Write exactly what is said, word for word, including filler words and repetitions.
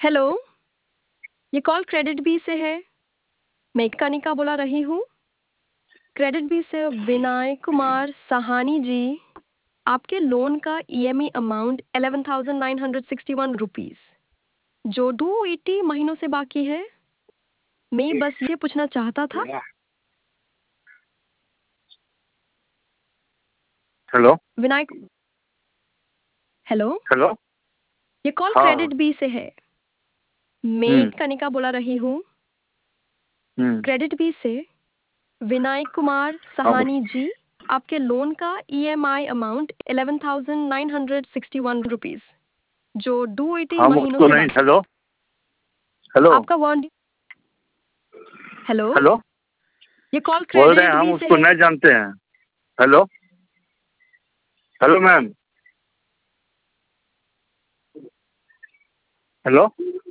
Hello, ये call credit B से है। मैं कनिका बोला रही हूँ। क्रेडिट बी से विनय कुमार सहानी जी, आपके लोन का EMI amount eleven thousand nine hundred sixty one rupees जो दो सौ अस्सी महीनों से बाकी है। मैं बस ये पूछना चाहता था। Hello Vinayak, hello, hello. ये कॉल हाँ। क्रेडिट बी से है। मैं हम्म कनिका बोला रही हूँ। हम्म क्रेडिट बी से विनय कुमार हाँ सहानी जी, आपके लोन का EMI amount eleven thousand nine hundred sixty one rupees जो दो सौ अस्सी हम महीनों उसको से नहीं। बाकी। हेलो हेलो आपका वन हेलो, हेलो। ये कॉल बोल रहे हैं क्रेडिट हम बी से उसको है। नहीं जानते हैं। Hello hello ma'am. हेलो।